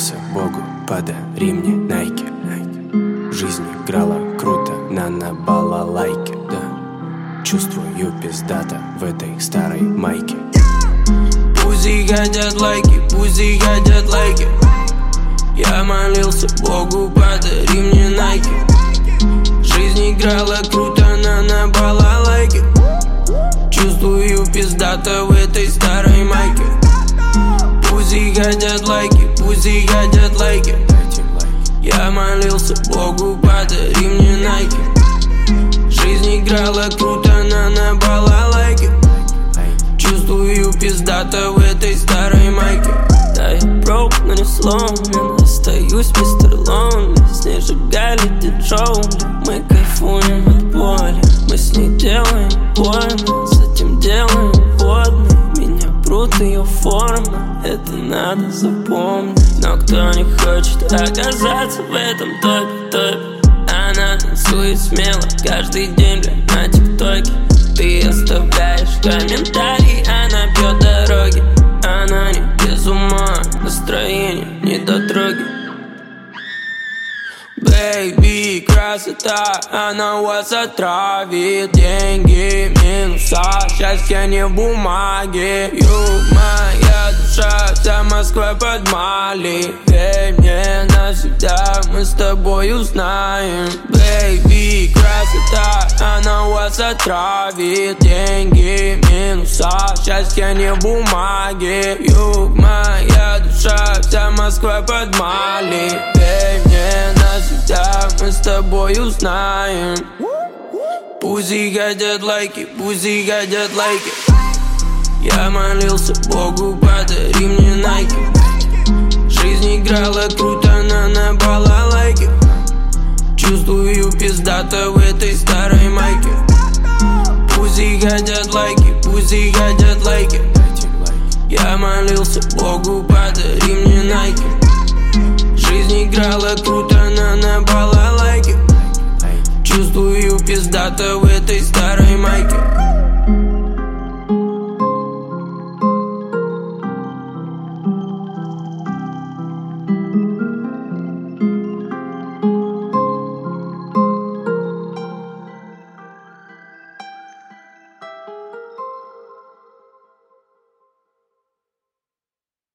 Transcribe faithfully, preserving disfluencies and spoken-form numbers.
молился Богу, подари мне найки. Жизнь играла круто на на балалайке, да. Чувствую пиздата в этой старой майке. Пусть хотят лайки, пусть хотят лайки. Я молился Богу, подари мне найки. Жизнь играла круто на на балалайке. Чувствую пиздата в этой старой майке. Пусть хотят лайки, пусть хотят лайки. Я молился Богу, подари мне найки. Жизнь играла круто на на балалайке. Чувствую пиздата в этой старой майке. Да, я broke, но не сломлен. Остаюсь мистер Лонли. С ней сжигали диджоу. Мы кайфуем от боли. Мы с ней делаем больно. Затем делаем водный. Меня прут ее форма. Это надо запомнить. Но кто не хочет оказаться в этом топе, топе. Она танцует смело каждый день, бля, на тиктоке. Ты оставляешь комментарий, она бьет дороги. Она не без ума, настроение не дотроги. Бэйби, красота, она вас отравит. Деньги, минуса, счастье не в бумаге. Юг, моя душа, вся Москва под Мали. Эй, мне навсегда, мы с тобой узнаем. Бэйби, красота, она вас отравит. Деньги, минуса, счастье не в бумаге. Юг, моя душа, вся Москва под Мали. Эй, мне навсегда, мы с тобой узнаем. Пусть хотят лайки, пусть хотят лайки. Я молился Богу, подари мне найки. Жизнь играла круто на на балалайке. Чувствую пиздата в этой старой майке. Пусть хотят лайки, пусть хотят лайки. Я молился Богу, подари мне найки. Жизнь играла круто на на балалайке. Чувствую пиздата в этой старой майке.